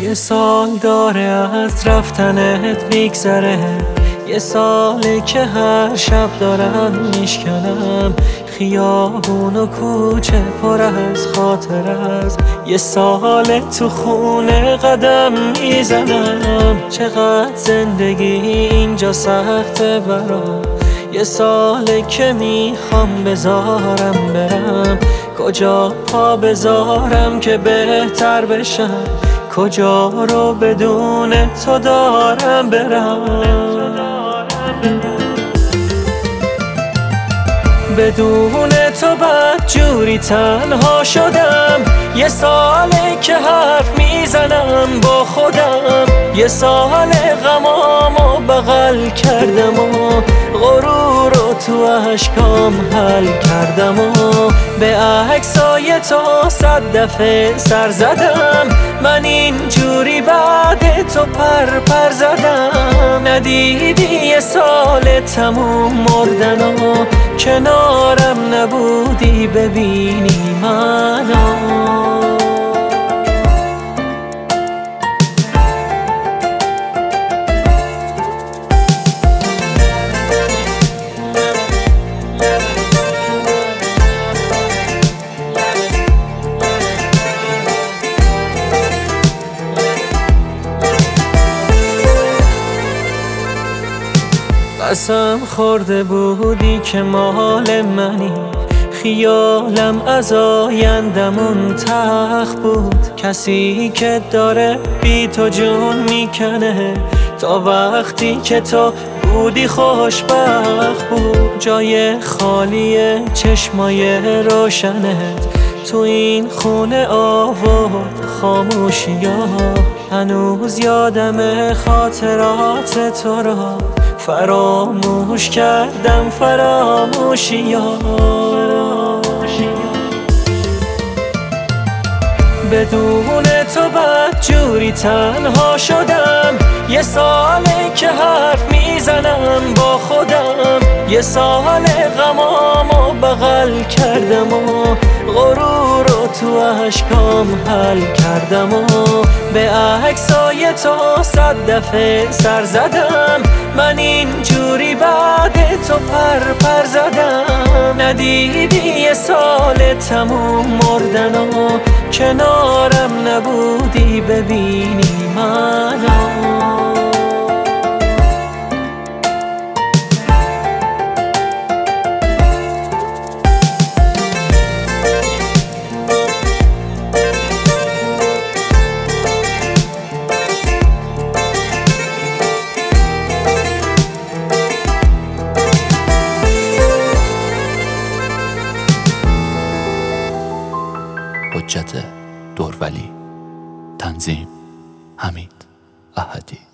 یه سال داره از رفتنت میگذره، یه ساله که هر شب دارم میشکنم خیابون و کوچه پر از خاطر است. یه ساله تو خونه قدم میزنم، چقدر زندگی اینجا سخته برام. یه ساله که میخوام بذارم برم، کجا پا بذارم که بهتر بشم، کجا رو بدون تو دارم برم. بدون تو بدجوری تنها شدم، یه ساله که حرف میزنم با خودم، یه سال غمامو بغل کردم و غرور رو تو اشکام حل کردم و به عکسای تو 100 دفعه سر زدم. من اینجوری بعد تو پر زدم، ندیدی یه سال تموم مردن و کنارم نبودی ببینی منو. قسم خورده بودی که مال منی، خیالم از آیندمون تلخ بود. کسی که داره بی تو جون میکنه، تا وقتی که تو بودی خوشبخت بود. جای خالی چشمای روشنت تو این خونه آورد خاموشی ها. هنوز یادم خاطرات تو را، فراموش کردم فراموشی ها. بدون تو بدجوری تنها شدم، یه ساله که حرف میزنم با خودم، یه سال غمامو بغل کردم و غرور رو تو اشکام حل کردم و به عکسای تو 100 دفعه سر زدم. من اینجوری بعد تو پر زدم، ندیدی یه سال تموم مردن و کنارم نبودی ببینی منو. حجت دورولی، تنظیم حمید احدی.